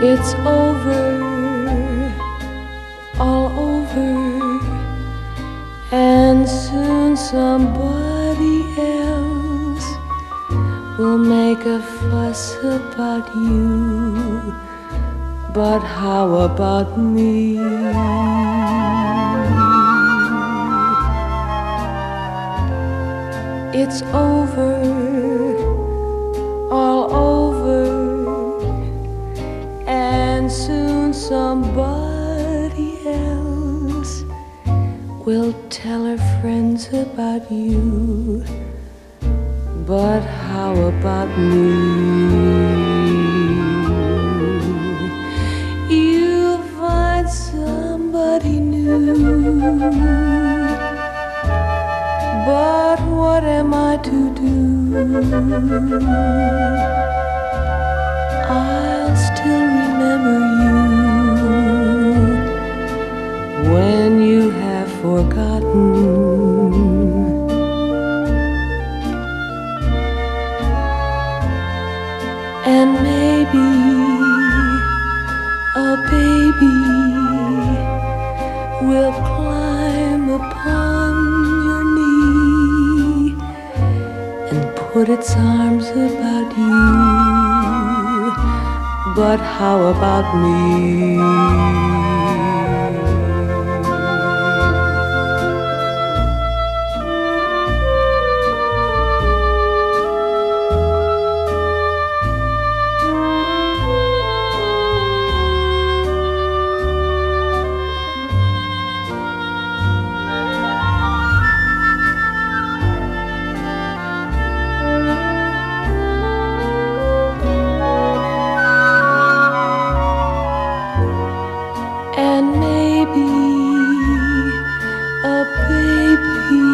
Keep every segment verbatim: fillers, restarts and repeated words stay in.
It's over, all over, and soon somebody else will make a fuss about you. But how about me? It's over, all over, and soon somebody else will tell her friends about you. But how about me? You'll find somebody new. But what am I to do? I'll still remember you when you have forgotten. And maybe a baby will climb upon your knee and put its arms about you. But how about me? And maybe a baby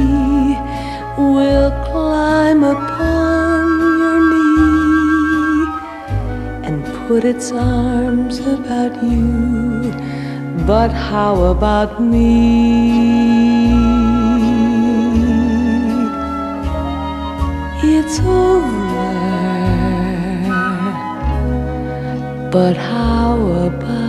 will climb upon your knee and put its arms about you. But how about me? It's over. But how about